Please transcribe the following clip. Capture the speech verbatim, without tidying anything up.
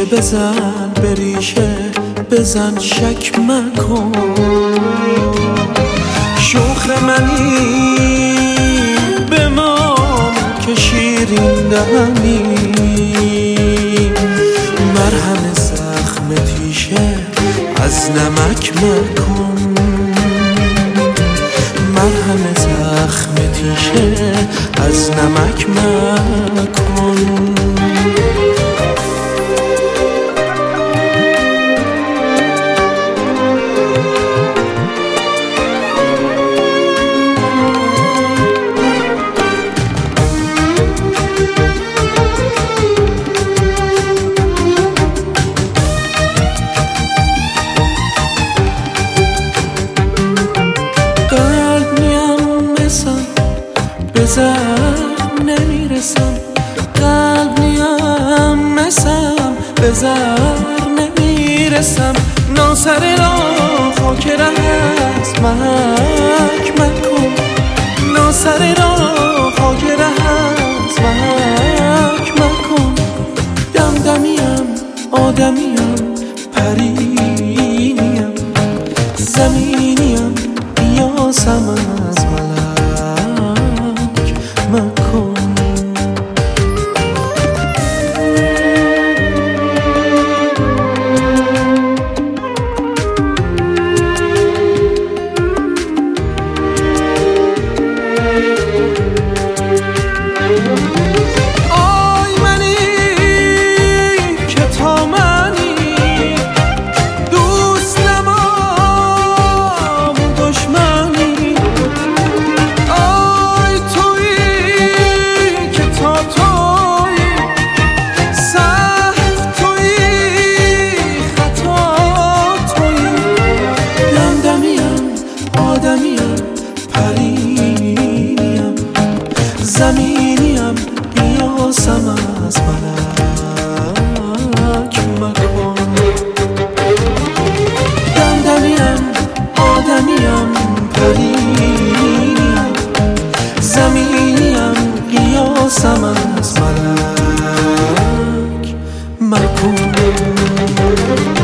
بزن به ریشه بزن شک مکن، شوخ منی بمان که شیرین دهنی، مرهم زخم تیشه از نمک مکن، مرهم زخم تیشه از نمک مکن. بزر نمیرسم، قلب نیم مسم، بزر نمیرسم، ناسر را خاک رهست محک مکن، ناسر را خاک رهست محک مکن، دمدمیم آدمیم پرینیم زمینیم بیاسم از ملک مکن. آی منی که تا منی دوست نمام دشمنی، آی تویی که تا تویی سخت تویی خطا تویی، دمدمیم آدمیم پرینیم زمینیم بیاسم از ملک مکن، دمدمیم آدمیم پرینیم زمینیم بیاسم از ملک مکن.